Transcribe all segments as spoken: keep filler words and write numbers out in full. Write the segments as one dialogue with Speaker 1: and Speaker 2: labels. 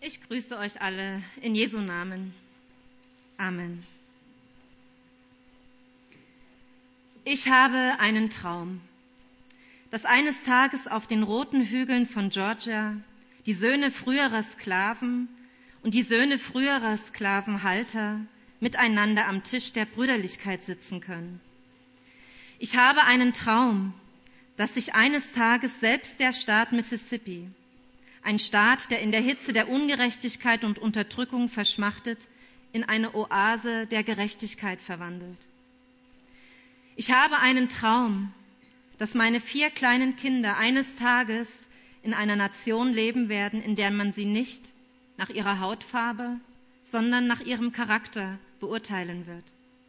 Speaker 1: Ich grüße euch alle in Jesu Namen. Amen. Ich habe einen Traum, dass eines Tages auf den roten Hügeln von Georgia die Söhne früherer Sklaven und die Söhne früherer Sklavenhalter miteinander am Tisch der Brüderlichkeit sitzen können. Ich habe einen Traum, dass sich eines Tages selbst der Staat Mississippi, ein Staat, der in der Hitze der Ungerechtigkeit und Unterdrückung verschmachtet, in eine Oase der Gerechtigkeit verwandelt. Ich habe einen Traum, dass meine vier kleinen Kinder eines Tages in einer Nation leben werden, in der man sie nicht nach ihrer Hautfarbe, sondern nach ihrem Charakter beurteilen wird.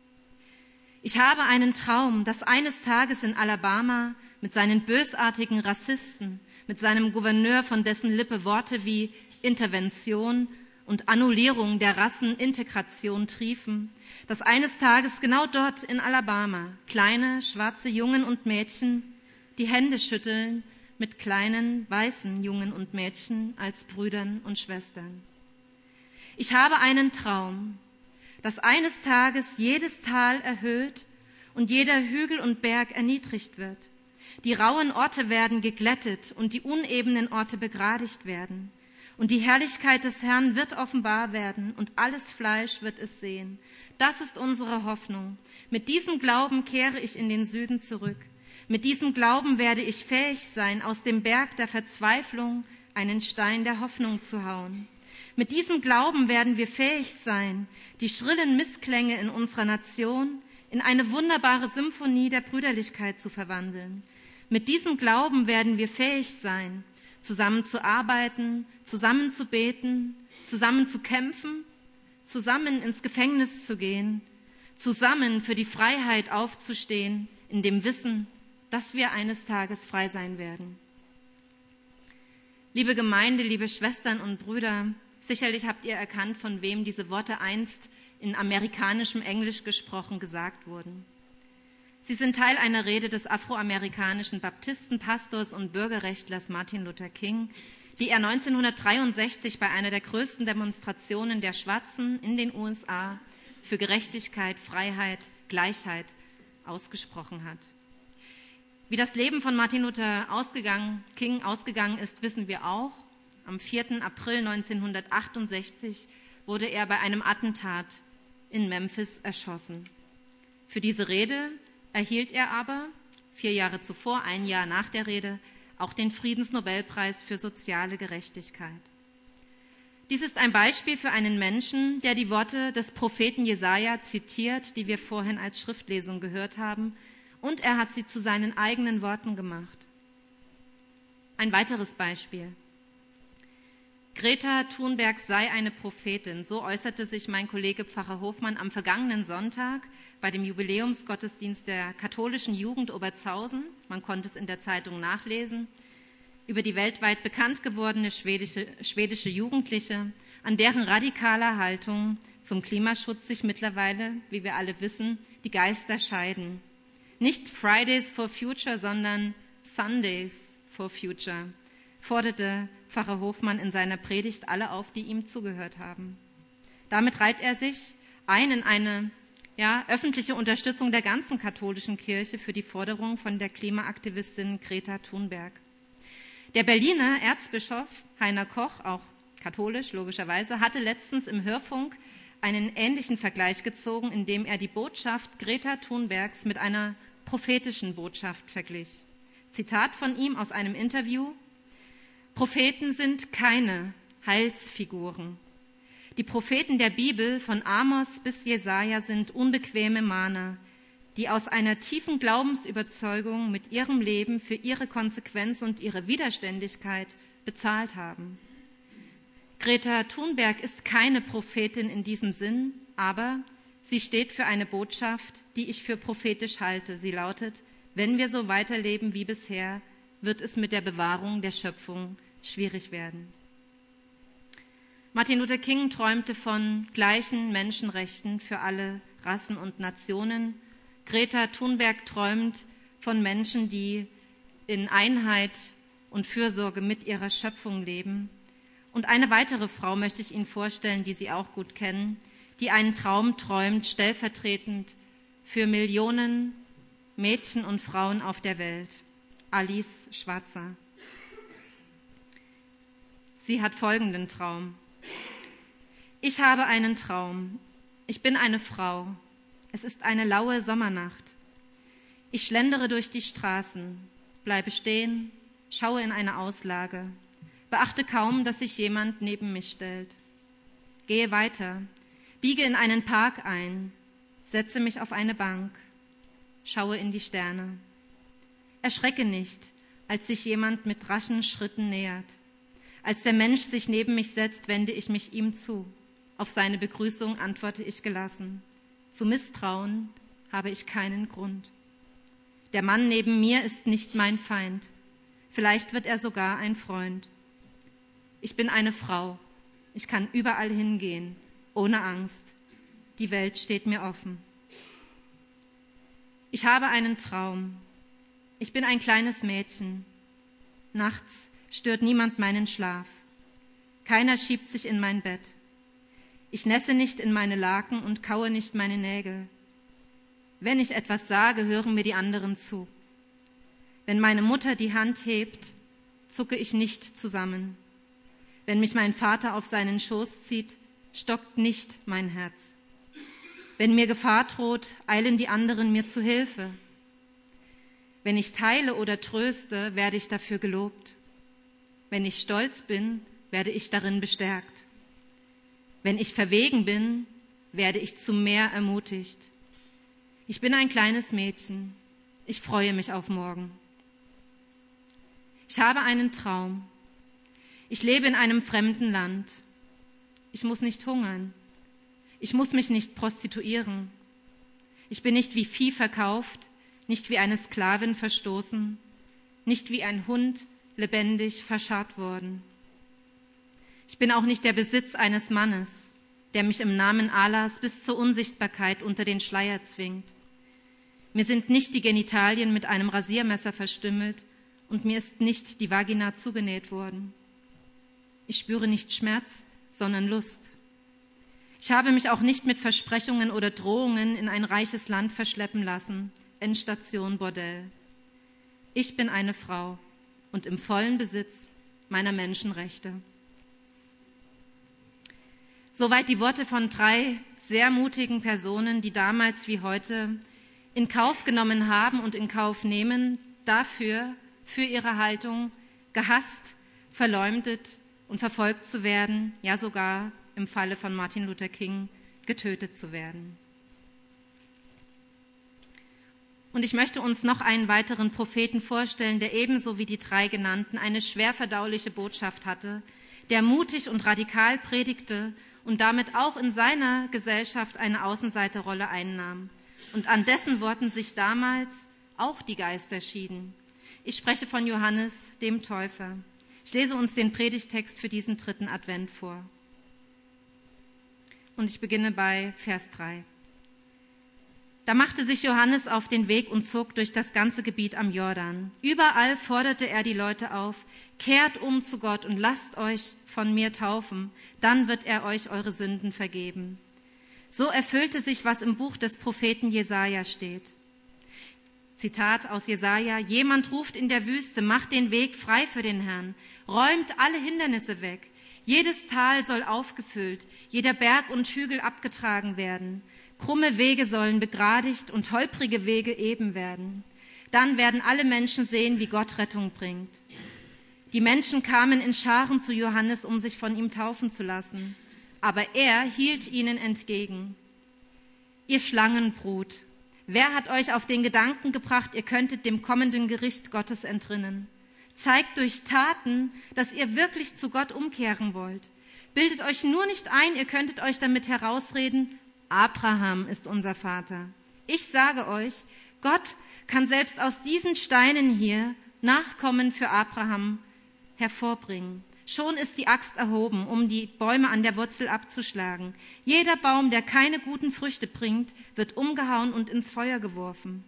Speaker 1: Ich habe einen Traum, dass eines Tages in Alabama mit seinen bösartigen Rassisten, mit seinem Gouverneur, von dessen Lippe Worte wie Intervention und Annullierung der Rassenintegration triefen, dass eines Tages genau dort in Alabama kleine, schwarze Jungen und Mädchen die Hände schütteln mit kleinen, weißen Jungen und Mädchen als Brüdern und Schwestern. Ich habe einen Traum, dass eines Tages jedes Tal erhöht und jeder Hügel und Berg erniedrigt wird. Die rauen Orte werden geglättet und die unebenen Orte begradigt werden. Und die Herrlichkeit des Herrn wird offenbar werden und alles Fleisch wird es sehen. Das ist unsere Hoffnung. Mit diesem Glauben kehre ich in den Süden zurück. Mit diesem Glauben werde ich fähig sein, aus dem Berg der Verzweiflung einen Stein der Hoffnung zu hauen. Mit diesem Glauben werden wir fähig sein, die schrillen Missklänge in unserer Nation in eine wunderbare Symphonie der Brüderlichkeit zu verwandeln. Mit diesem Glauben werden wir fähig sein, zusammen zu arbeiten, zusammen zu beten, zusammen zu kämpfen, zusammen ins Gefängnis zu gehen, zusammen für die Freiheit aufzustehen, in dem Wissen, dass wir eines Tages frei sein werden. Liebe Gemeinde, liebe Schwestern und Brüder, sicherlich habt ihr erkannt, von wem diese Worte einst in amerikanischem Englisch gesprochen gesagt wurden. Sie sind Teil einer Rede des afroamerikanischen Baptistenpastors und Bürgerrechtlers Martin Luther King, die er neunzehnhundertdreiundsechzig bei einer der größten Demonstrationen der Schwarzen in den U S A für Gerechtigkeit, Freiheit, Gleichheit ausgesprochen hat. Wie das Leben von Martin Luther ausgegangen, King ausgegangen ist, wissen wir auch. Am vierten April neunzehnhundertachtundsechzig wurde er bei einem Attentat in Memphis erschossen. Für diese Rede erhielt er aber, vier Jahre zuvor, ein Jahr nach der Rede, auch den Friedensnobelpreis für soziale Gerechtigkeit. Dies ist ein Beispiel für einen Menschen, der die Worte des Propheten Jesaja zitiert, die wir vorhin als Schriftlesung gehört haben, und er hat sie zu seinen eigenen Worten gemacht. Ein weiteres Beispiel. Greta Thunberg sei eine Prophetin, so äußerte sich mein Kollege Pfarrer Hofmann am vergangenen Sonntag bei dem Jubiläumsgottesdienst der katholischen Jugend Obertshausen, man konnte es in der Zeitung nachlesen, über die weltweit bekannt gewordene schwedische, schwedische Jugendliche, an deren radikaler Haltung zum Klimaschutz sich mittlerweile, wie wir alle wissen, die Geister scheiden. Nicht Fridays for Future, sondern Sundays for Future, forderte Pfarrer Hofmann in seiner Predigt alle auf, die ihm zugehört haben. Damit reiht er sich ein in eine ja, öffentliche Unterstützung der ganzen katholischen Kirche für die Forderung von der Klimaaktivistin Greta Thunberg. Der Berliner Erzbischof Heiner Koch, auch katholisch logischerweise, hatte letztens im Hörfunk einen ähnlichen Vergleich gezogen, indem er die Botschaft Greta Thunbergs mit einer prophetischen Botschaft verglich. Zitat von ihm aus einem Interview: Propheten sind keine Heilsfiguren. Die Propheten der Bibel von Amos bis Jesaja sind unbequeme Mahner, die aus einer tiefen Glaubensüberzeugung mit ihrem Leben für ihre Konsequenz und ihre Widerständigkeit bezahlt haben. Greta Thunberg ist keine Prophetin in diesem Sinn, aber sie steht für eine Botschaft, die ich für prophetisch halte. Sie lautet: Wenn wir so weiterleben wie bisher, wird es mit der Bewahrung der Schöpfung schwierig werden. Martin Luther King träumte von gleichen Menschenrechten für alle Rassen und Nationen. Greta Thunberg träumt von Menschen, die in Einheit und Fürsorge mit ihrer Schöpfung leben. Und eine weitere Frau möchte ich Ihnen vorstellen, die Sie auch gut kennen, die einen Traum träumt, stellvertretend für Millionen Mädchen und Frauen auf der Welt. Alice Schwarzer. Sie hat folgenden Traum. Ich habe einen Traum. Ich bin eine Frau. Es ist eine laue Sommernacht. Ich schlendere durch die Straßen, bleibe stehen, schaue in eine Auslage, beachte kaum, dass sich jemand neben mich stellt. Gehe weiter, biege in einen Park ein, setze mich auf eine Bank, schaue in die Sterne. Erschrecke nicht, als sich jemand mit raschen Schritten nähert. Als der Mensch sich neben mich setzt, wende ich mich ihm zu. Auf seine Begrüßung antworte ich gelassen. Zu misstrauen habe ich keinen Grund. Der Mann neben mir ist nicht mein Feind. Vielleicht wird er sogar ein Freund. Ich bin eine Frau. Ich kann überall hingehen, ohne Angst. Die Welt steht mir offen. Ich habe einen Traum. Ich bin ein kleines Mädchen. Nachts stört niemand meinen Schlaf. Keiner schiebt sich in mein Bett. Ich nässe nicht in meine Laken und kaue nicht meine Nägel. Wenn ich etwas sage, hören mir die anderen zu. Wenn meine Mutter die Hand hebt, zucke ich nicht zusammen. Wenn mich mein Vater auf seinen Schoß zieht, stockt nicht mein Herz. Wenn mir Gefahr droht, eilen die anderen mir zu Hilfe. Wenn ich teile oder tröste, werde ich dafür gelobt. Wenn ich stolz bin, werde ich darin bestärkt. Wenn ich verwegen bin, werde ich zu mehr ermutigt. Ich bin ein kleines Mädchen. Ich freue mich auf morgen. Ich habe einen Traum. Ich lebe in einem fremden Land. Ich muss nicht hungern. Ich muss mich nicht prostituieren. Ich bin nicht wie Vieh verkauft, nicht wie eine Sklavin verstoßen, nicht wie ein Hund lebendig verscharrt worden. Ich bin auch nicht der Besitz eines Mannes, der mich im Namen Allahs bis zur Unsichtbarkeit unter den Schleier zwingt. Mir sind nicht die Genitalien mit einem Rasiermesser verstümmelt und mir ist nicht die Vagina zugenäht worden. Ich spüre nicht Schmerz, sondern Lust. Ich habe mich auch nicht mit Versprechungen oder Drohungen in ein reiches Land verschleppen lassen. Endstation Bordell. Ich bin eine Frau und im vollen Besitz meiner Menschenrechte. Soweit die Worte von drei sehr mutigen Personen, die damals wie heute in Kauf genommen haben und in Kauf nehmen, dafür, für ihre Haltung, gehasst, verleumdet und verfolgt zu werden, ja sogar im Falle von Martin Luther King getötet zu werden. Und ich möchte uns noch einen weiteren Propheten vorstellen, der ebenso wie die drei genannten eine schwer verdauliche Botschaft hatte, der mutig und radikal predigte und damit auch in seiner Gesellschaft eine Außenseiterrolle einnahm. Und an dessen Worten sich damals auch die Geister schieden. Ich spreche von Johannes, dem Täufer. Ich lese uns den Predigtext für diesen dritten Advent vor. Und ich beginne bei Vers drei. Da machte sich Johannes auf den Weg und zog durch das ganze Gebiet am Jordan. Überall forderte er die Leute auf, kehrt um zu Gott und lasst euch von mir taufen, dann wird er euch eure Sünden vergeben. So erfüllte sich, was im Buch des Propheten Jesaja steht. Zitat aus Jesaja: Jemand ruft in der Wüste, macht den Weg frei für den Herrn, räumt alle Hindernisse weg. Jedes Tal soll aufgefüllt, jeder Berg und Hügel abgetragen werden. Krumme Wege sollen begradigt und holprige Wege eben werden. Dann werden alle Menschen sehen, wie Gott Rettung bringt. Die Menschen kamen in Scharen zu Johannes, um sich von ihm taufen zu lassen. Aber er hielt ihnen entgegen. Ihr Schlangenbrut, wer hat euch auf den Gedanken gebracht, ihr könntet dem kommenden Gericht Gottes entrinnen? Zeigt durch Taten, dass ihr wirklich zu Gott umkehren wollt. Bildet euch nur nicht ein, ihr könntet euch damit herausreden, Abraham ist unser Vater. Ich sage euch, Gott kann selbst aus diesen Steinen hier Nachkommen für Abraham hervorbringen. Schon ist die Axt erhoben, um die Bäume an der Wurzel abzuschlagen. Jeder Baum, der keine guten Früchte bringt, wird umgehauen und ins Feuer geworfen.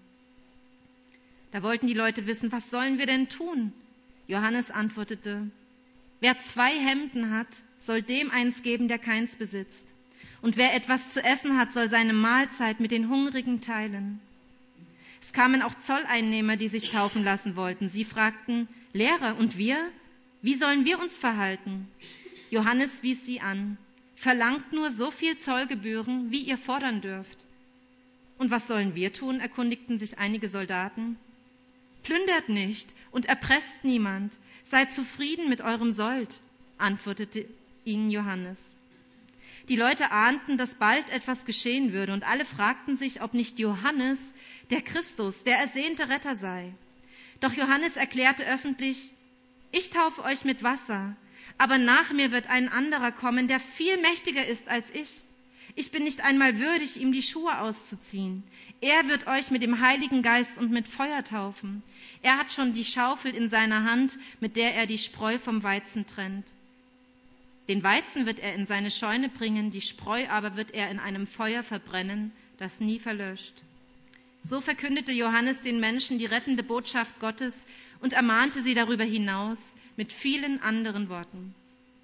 Speaker 1: Da wollten die Leute wissen, was sollen wir denn tun? Johannes antwortete, Wer zwei Hemden hat, soll dem eins geben, der keins besitzt. Und wer etwas zu essen hat, soll seine Mahlzeit mit den Hungrigen teilen. Es kamen auch Zolleinnehmer, die sich taufen lassen wollten. Sie fragten, Lehrer, und wir? Wie sollen wir uns verhalten? Johannes wies sie an. Verlangt nur so viel Zollgebühren, wie ihr fordern dürft. Und was sollen wir tun, erkundigten sich einige Soldaten. Plündert nicht und erpresst niemand. Seid zufrieden mit eurem Sold, antwortete ihnen Johannes. Die Leute ahnten, dass bald etwas geschehen würde, und alle fragten sich, ob nicht Johannes, der Christus, der ersehnte Retter sei. Doch Johannes erklärte öffentlich, ich taufe euch mit Wasser, aber nach mir wird ein anderer kommen, der viel mächtiger ist als ich. Ich bin nicht einmal würdig, ihm die Schuhe auszuziehen. Er wird euch mit dem Heiligen Geist und mit Feuer taufen. Er hat schon die Schaufel in seiner Hand, mit der er die Spreu vom Weizen trennt. Den Weizen wird er in seine Scheune bringen, die Spreu aber wird er in einem Feuer verbrennen, das nie verlöscht. So verkündete Johannes den Menschen die rettende Botschaft Gottes und ermahnte sie darüber hinaus mit vielen anderen Worten.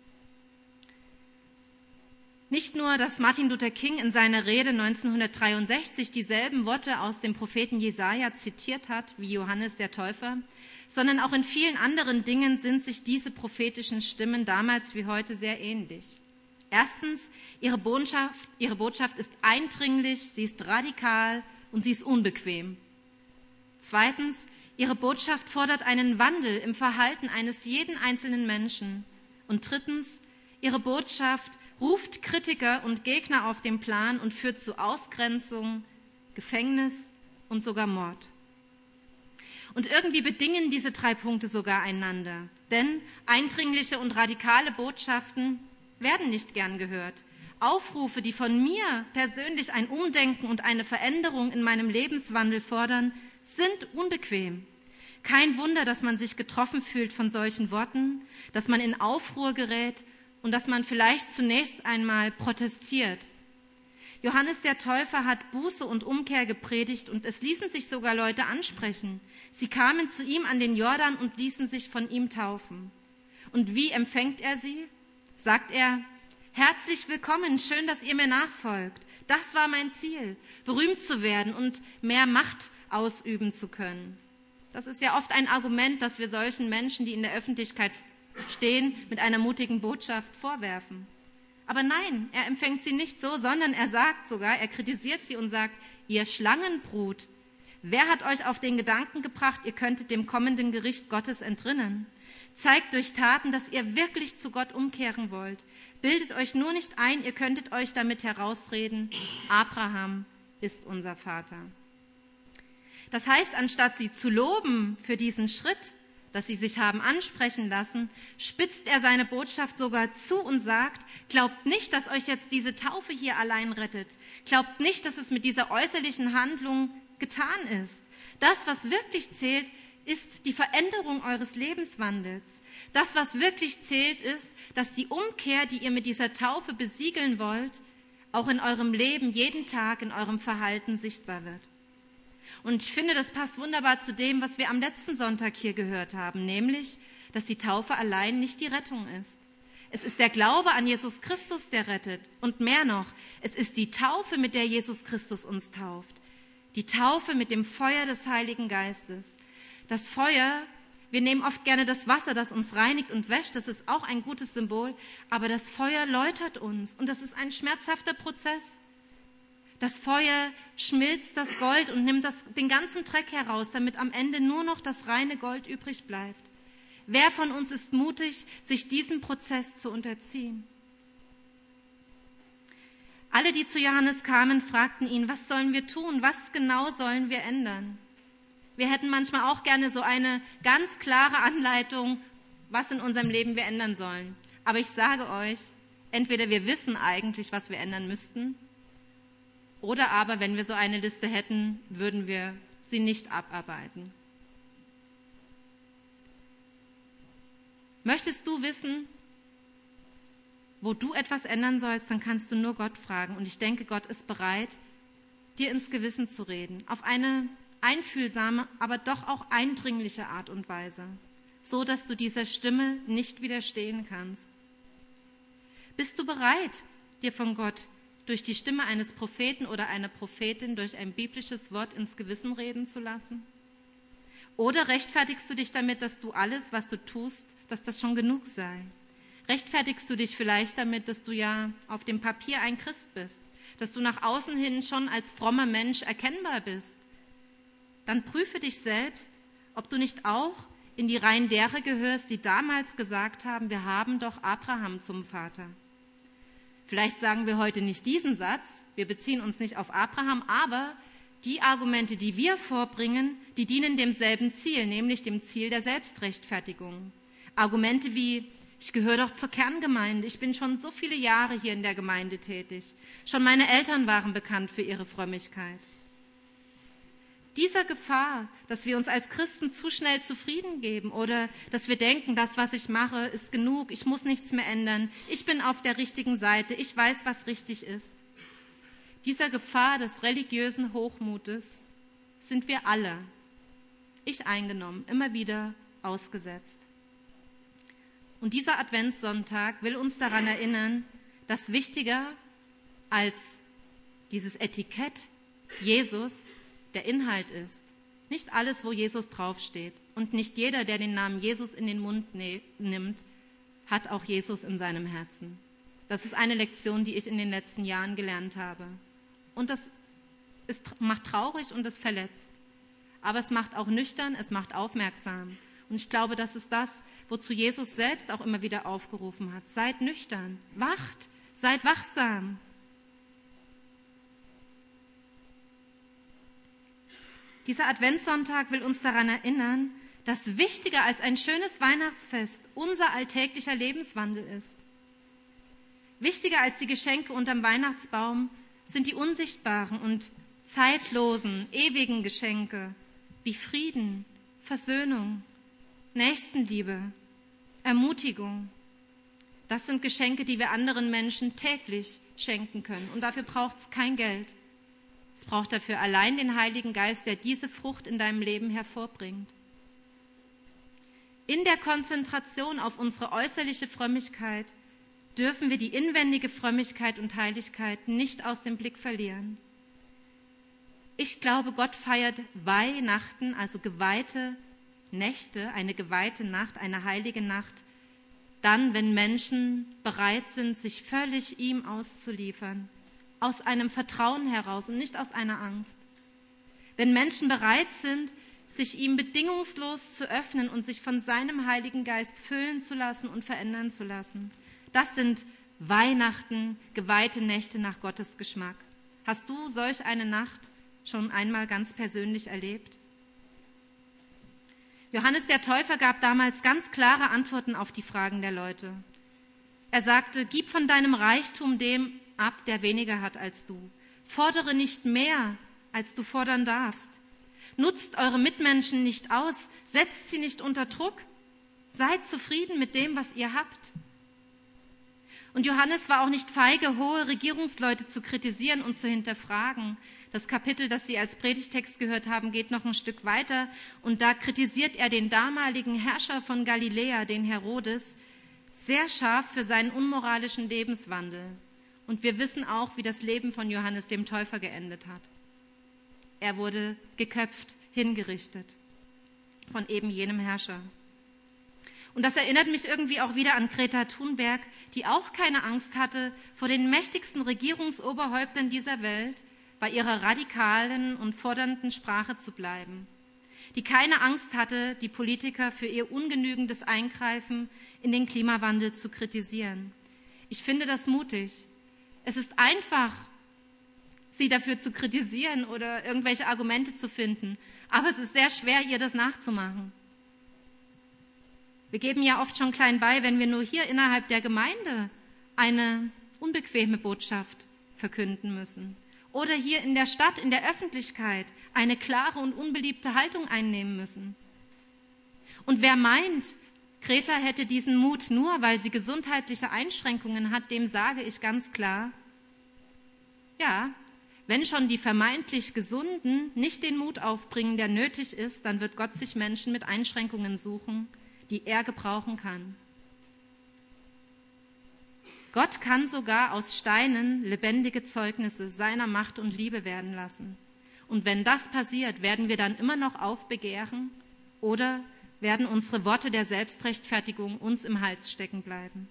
Speaker 1: Nicht nur, dass Martin Luther King in seiner Rede neunzehnhundertdreiundsechzig dieselben Worte aus dem Propheten Jesaja zitiert hat wie Johannes der Täufer, sondern auch in vielen anderen Dingen sind sich diese prophetischen Stimmen damals wie heute sehr ähnlich. Erstens, ihre Botschaft, ihre Botschaft ist eindringlich, sie ist radikal und sie ist unbequem. Zweitens, ihre Botschaft fordert einen Wandel im Verhalten eines jeden einzelnen Menschen. Und drittens, ihre Botschaft ruft Kritiker und Gegner auf den Plan und führt zu Ausgrenzung, Gefängnis und sogar Mord. Und irgendwie bedingen diese drei Punkte sogar einander. Denn eindringliche und radikale Botschaften werden nicht gern gehört. Aufrufe, die von mir persönlich ein Umdenken und eine Veränderung in meinem Lebenswandel fordern, sind unbequem. Kein Wunder, dass man sich getroffen fühlt von solchen Worten, dass man in Aufruhr gerät und dass man vielleicht zunächst einmal protestiert. Johannes der Täufer hat Buße und Umkehr gepredigt und es ließen sich sogar Leute ansprechen. Sie kamen zu ihm an den Jordan und ließen sich von ihm taufen. Und wie empfängt er sie? Sagt er, herzlich willkommen, schön, dass ihr mir nachfolgt. Das war mein Ziel, berühmt zu werden und mehr Macht ausüben zu können. Das ist ja oft ein Argument, das wir solchen Menschen, die in der Öffentlichkeit stehen, mit einer mutigen Botschaft vorwerfen. Aber nein, er empfängt sie nicht so, sondern er sagt sogar, er kritisiert sie und sagt, ihr Schlangenbrut, wer hat euch auf den Gedanken gebracht, ihr könntet dem kommenden Gericht Gottes entrinnen? Zeigt durch Taten, dass ihr wirklich zu Gott umkehren wollt. Bildet euch nur nicht ein, ihr könntet euch damit herausreden, Abraham ist unser Vater. Das heißt, anstatt sie zu loben für diesen Schritt, dass sie sich haben ansprechen lassen, spitzt er seine Botschaft sogar zu und sagt, glaubt nicht, dass euch jetzt diese Taufe hier allein rettet. Glaubt nicht, dass es mit dieser äußerlichen Handlung getan ist. Das, was wirklich zählt, ist die Veränderung eures Lebenswandels. Das, was wirklich zählt, ist, dass die Umkehr, die ihr mit dieser Taufe besiegeln wollt, auch in eurem Leben jeden Tag in eurem Verhalten sichtbar wird. Und ich finde, das passt wunderbar zu dem, was wir am letzten Sonntag hier gehört haben, nämlich, dass die Taufe allein nicht die Rettung ist. Es ist der Glaube an Jesus Christus, der rettet. Und mehr noch, es ist die Taufe, mit der Jesus Christus uns tauft. Die Taufe mit dem Feuer des Heiligen Geistes. Das Feuer, wir nehmen oft gerne das Wasser, das uns reinigt und wäscht, das ist auch ein gutes Symbol, aber das Feuer läutert uns und das ist ein schmerzhafter Prozess. Das Feuer schmilzt das Gold und nimmt das, den ganzen Dreck heraus, damit am Ende nur noch das reine Gold übrig bleibt. Wer von uns ist mutig, sich diesem Prozess zu unterziehen? Alle, die zu Johannes kamen, fragten ihn, was sollen wir tun? Was genau sollen wir ändern? Wir hätten manchmal auch gerne so eine ganz klare Anleitung, was in unserem Leben wir ändern sollen. Aber ich sage euch, entweder wir wissen eigentlich, was wir ändern müssten, oder aber, wenn wir so eine Liste hätten, würden wir sie nicht abarbeiten. Möchtest du wissen, wo du etwas ändern sollst, dann kannst du nur Gott fragen. Und ich denke, Gott ist bereit, dir ins Gewissen zu reden. Auf eine einfühlsame, aber doch auch eindringliche Art und Weise. so dass du dieser Stimme nicht widerstehen kannst? Bist du bereit, dir von Gott durch die Stimme eines Propheten oder einer Prophetin durch ein biblisches Wort ins Gewissen reden zu lassen? Oder rechtfertigst du dich damit, dass du alles, was du tust, dass das schon genug sei? Rechtfertigst du dich vielleicht damit, dass du ja auf dem Papier ein Christ bist, dass du nach außen hin schon als frommer Mensch erkennbar bist? Dann prüfe dich selbst, ob du nicht auch in die Reihen derer gehörst, die damals gesagt haben, wir haben doch Abraham zum Vater. Vielleicht sagen wir heute nicht diesen Satz, wir beziehen uns nicht auf Abraham, aber die Argumente, die wir vorbringen, die dienen demselben Ziel, nämlich dem Ziel der Selbstrechtfertigung. Argumente wie, ich gehöre doch zur Kerngemeinde, ich bin schon so viele Jahre hier in der Gemeinde tätig. Schon meine Eltern waren bekannt für ihre Frömmigkeit. Dieser Gefahr, dass wir uns als Christen zu schnell zufrieden geben oder dass wir denken, das, was ich mache, ist genug, ich muss nichts mehr ändern, ich bin auf der richtigen Seite, ich weiß, was richtig ist. Dieser Gefahr des religiösen Hochmutes sind wir alle, ich eingenommen, immer wieder ausgesetzt. Und dieser Adventssonntag will uns daran erinnern, dass wichtiger als dieses Etikett Jesus der Inhalt ist. Nicht alles, wo Jesus draufsteht. Und nicht jeder, der den Namen Jesus in den Mund ne- nimmt, hat auch Jesus in seinem Herzen. Das ist eine Lektion, die ich in den letzten Jahren gelernt habe. Und das ist, macht traurig und es verletzt. Aber es macht auch nüchtern, es macht aufmerksam. Und ich glaube, das ist das, wozu Jesus selbst auch immer wieder aufgerufen hat. Seid nüchtern, wacht, seid wachsam. Dieser Adventssonntag will uns daran erinnern, dass wichtiger als ein schönes Weihnachtsfest unser alltäglicher Lebenswandel ist. Wichtiger als die Geschenke unterm Weihnachtsbaum sind die unsichtbaren und zeitlosen, ewigen Geschenke wie Frieden, Versöhnung, Nächstenliebe, Ermutigung. Das sind Geschenke, die wir anderen Menschen täglich schenken können. Und dafür braucht es kein Geld. Es braucht dafür allein den Heiligen Geist, der diese Frucht in deinem Leben hervorbringt. In der Konzentration auf unsere äußerliche Frömmigkeit dürfen wir die inwendige Frömmigkeit und Heiligkeit nicht aus dem Blick verlieren. Ich glaube, Gott feiert Weihnachten, also geweihte Nächte, eine geweihte Nacht, eine heilige Nacht, dann, wenn Menschen bereit sind, sich völlig ihm auszuliefern, aus einem Vertrauen heraus und nicht aus einer Angst. Wenn Menschen bereit sind, sich ihm bedingungslos zu öffnen und sich von seinem Heiligen Geist füllen zu lassen und verändern zu lassen. Das sind Weihnachten, geweihte Nächte nach Gottes Geschmack. Hast du solch eine Nacht schon einmal ganz persönlich erlebt? Johannes der Täufer gab damals ganz klare Antworten auf die Fragen der Leute. Er sagte, gib von deinem Reichtum dem ab, der weniger hat als du. Fordere nicht mehr, als du fordern darfst. Nutzt eure Mitmenschen nicht aus, setzt sie nicht unter Druck. Seid zufrieden mit dem, was ihr habt. Und Johannes war auch nicht feige, hohe Regierungsleute zu kritisieren und zu hinterfragen. Das Kapitel, das Sie als Predigtext gehört haben, geht noch ein Stück weiter. Und da kritisiert er den damaligen Herrscher von Galiläa, den Herodes, sehr scharf für seinen unmoralischen Lebenswandel. Und wir wissen auch, wie das Leben von Johannes dem Täufer geendet hat. Er wurde geköpft, hingerichtet von eben jenem Herrscher. Und das erinnert mich irgendwie auch wieder an Greta Thunberg, die auch keine Angst hatte vor den mächtigsten Regierungsoberhäuptern dieser Welt, bei ihrer radikalen und fordernden Sprache zu bleiben. Die keine Angst hatte, die Politiker für ihr ungenügendes Eingreifen in den Klimawandel zu kritisieren. Ich finde das mutig. Es ist einfach, sie dafür zu kritisieren oder irgendwelche Argumente zu finden, aber es ist sehr schwer, ihr das nachzumachen. Wir geben ja oft schon klein bei, wenn wir nur hier innerhalb der Gemeinde eine unbequeme Botschaft verkünden müssen. Oder hier in der Stadt, in der Öffentlichkeit eine klare und unbeliebte Haltung einnehmen müssen. Und wer meint, Greta hätte diesen Mut nur, weil sie gesundheitliche Einschränkungen hat, dem sage ich ganz klar, ja, wenn schon die vermeintlich Gesunden nicht den Mut aufbringen, der nötig ist, dann wird Gott sich Menschen mit Einschränkungen suchen, die er gebrauchen kann. Gott kann sogar aus Steinen lebendige Zeugnisse seiner Macht und Liebe werden lassen. Und wenn das passiert, werden wir dann immer noch aufbegehren oder werden unsere Worte der Selbstrechtfertigung uns im Hals stecken bleiben?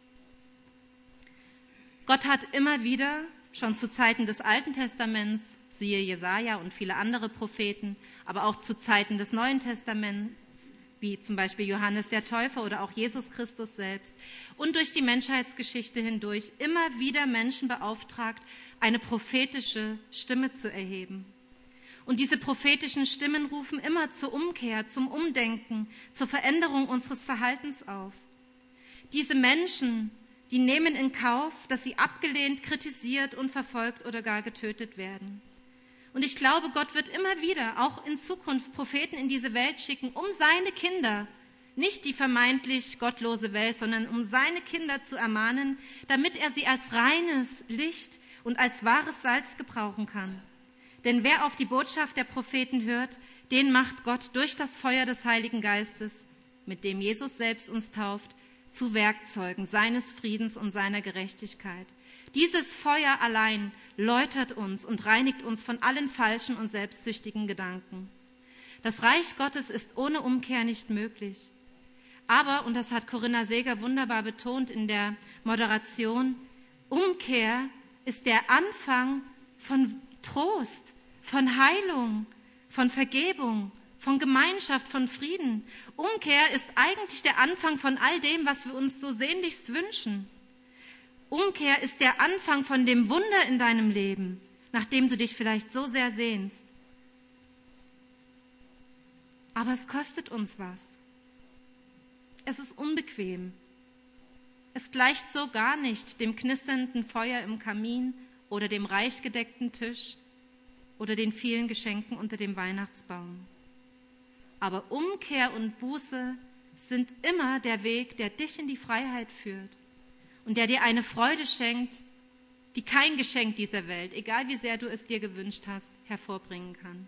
Speaker 1: Gott hat immer wieder, schon zu Zeiten des Alten Testaments, siehe Jesaja und viele andere Propheten, aber auch zu Zeiten des Neuen Testaments, wie zum Beispiel Johannes der Täufer oder auch Jesus Christus selbst und durch die Menschheitsgeschichte hindurch immer wieder Menschen beauftragt, eine prophetische Stimme zu erheben. Und diese prophetischen Stimmen rufen immer zur Umkehr, zum Umdenken, zur Veränderung unseres Verhaltens auf. Diese Menschen, die nehmen in Kauf, dass sie abgelehnt, kritisiert und verfolgt oder gar getötet werden. Und ich glaube, Gott wird immer wieder, auch in Zukunft, Propheten in diese Welt schicken, um seine Kinder, nicht die vermeintlich gottlose Welt, sondern um seine Kinder zu ermahnen, damit er sie als reines Licht und als wahres Salz gebrauchen kann. Denn wer auf die Botschaft der Propheten hört, den macht Gott durch das Feuer des Heiligen Geistes, mit dem Jesus selbst uns tauft, zu Werkzeugen seines Friedens und seiner Gerechtigkeit. Dieses Feuer allein läutert uns und reinigt uns von allen falschen und selbstsüchtigen Gedanken. Das Reich Gottes ist ohne Umkehr nicht möglich. Aber, und das hat Corinna Seeger wunderbar betont in der Moderation, Umkehr ist der Anfang von Trost, von Heilung, von Vergebung, von Gemeinschaft, von Frieden. Umkehr ist eigentlich der Anfang von all dem, was wir uns so sehnlichst wünschen. Umkehr ist der Anfang von dem Wunder in deinem Leben, nach dem du dich vielleicht so sehr sehnst. Aber es kostet uns was. Es ist unbequem. Es gleicht so gar nicht dem knisternden Feuer im Kamin oder dem reich gedeckten Tisch oder den vielen Geschenken unter dem Weihnachtsbaum. Aber Umkehr und Buße sind immer der Weg, der dich in die Freiheit führt und der dir eine Freude schenkt, die kein Geschenk dieser Welt, egal wie sehr du es dir gewünscht hast, hervorbringen kann.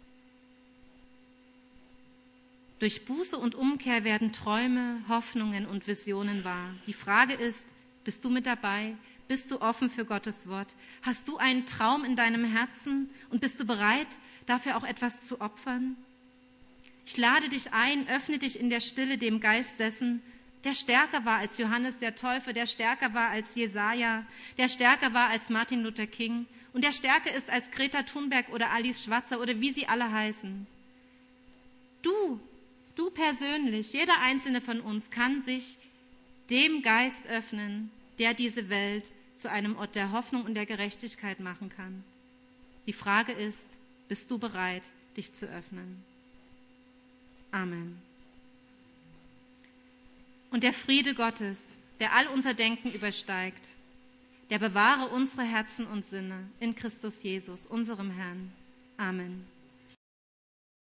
Speaker 1: Durch Buße und Umkehr werden Träume, Hoffnungen und Visionen wahr. Die Frage ist, bist du mit dabei? Bist du offen für Gottes Wort? Hast du einen Traum in deinem Herzen und bist du bereit, dafür auch etwas zu opfern? Ich lade dich ein, öffne dich in der Stille dem Geist dessen, der stärker war als Johannes der Täufer, der stärker war als Jesaja, der stärker war als Martin Luther King und der stärker ist als Greta Thunberg oder Alice Schwarzer oder wie sie alle heißen. Du, du persönlich, jeder einzelne von uns kann sich dem Geist öffnen, der diese Welt zu einem Ort der Hoffnung und der Gerechtigkeit machen kann. Die Frage ist, bist du bereit, dich zu öffnen? Amen. Und der Friede Gottes, der all unser Denken übersteigt, der bewahre unsere Herzen und Sinne in Christus Jesus, unserem Herrn. Amen.